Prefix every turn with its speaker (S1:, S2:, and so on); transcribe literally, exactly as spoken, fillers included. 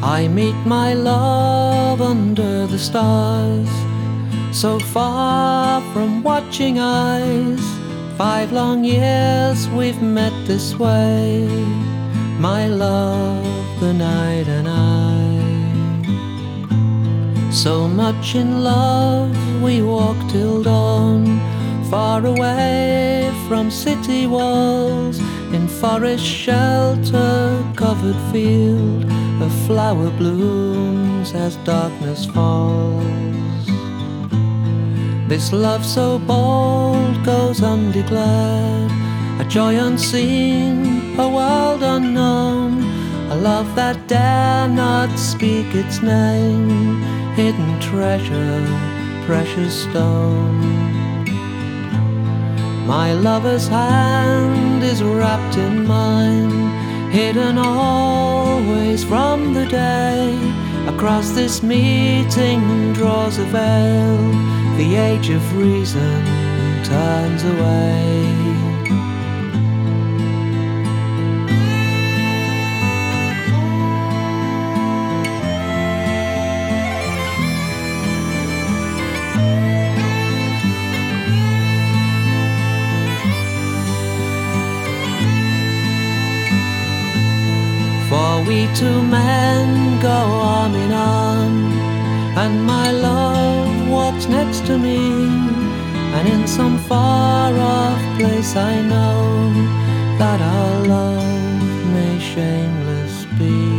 S1: I meet my love under the stars, so far from watching eyes. Five long years we've met this way, my love, the night and I. So much in love we walk till dawn, far away from city walls, in forest shelter covered field, a flower blooms as darkness falls. This love so bold goes undeclared, a joy unseen, a world unknown, a love that dare not speak its name, hidden treasure, precious stone. My lover's hand is wrapped in mine, hidden always from the day. Across this meeting draws a veil, the age of reason turns away. For we two men go arm in arm, and my love walks next to me, and in some far-off place I know that our love may shameless be.